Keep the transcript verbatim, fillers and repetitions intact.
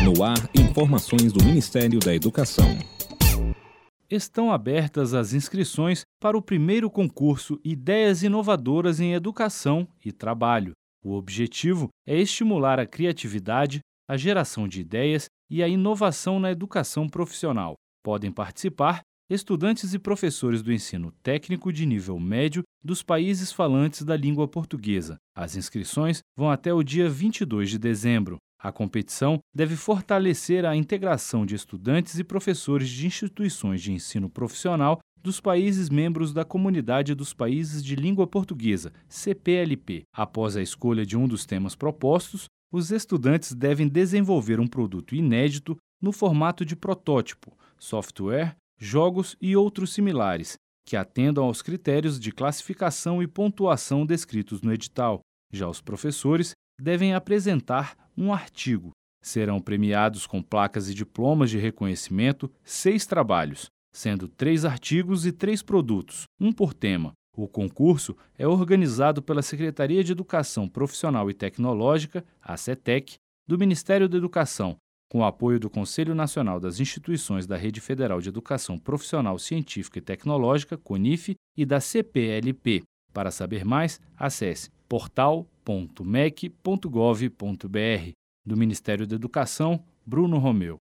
No ar, informações do Ministério da Educação. Estão abertas as inscrições para o primeiro concurso Ideias Inovadoras em Educação e Trabalho. O objetivo é estimular a criatividade, a geração de ideias e a inovação na educação profissional. Podem participar estudantes e professores do ensino técnico de nível médio dos países falantes da língua portuguesa. As inscrições vão até o dia vinte e dois de dezembro. A competição deve fortalecer a integração de estudantes e professores de instituições de ensino profissional dos países membros da Comunidade dos Países de Língua Portuguesa, C P L P. Após a escolha de um dos temas propostos, os estudantes devem desenvolver um produto inédito no formato de protótipo, software, jogos e outros similares, que atendam aos critérios de classificação e pontuação descritos no edital. Já os professores devem apresentar um artigo. Serão premiados com placas e diplomas de reconhecimento seis trabalhos, sendo três artigos e três produtos, um por tema. O concurso é organizado pela Secretaria de Educação Profissional e Tecnológica, a CETEC, do Ministério da Educação, com o apoio do Conselho Nacional das Instituições da Rede Federal de Educação Profissional Científica e Tecnológica, CONIF, e da C P L P. Para saber mais, acesse portal ponto mec ponto gov ponto br. Do Ministério da Educação, Bruno Romeu.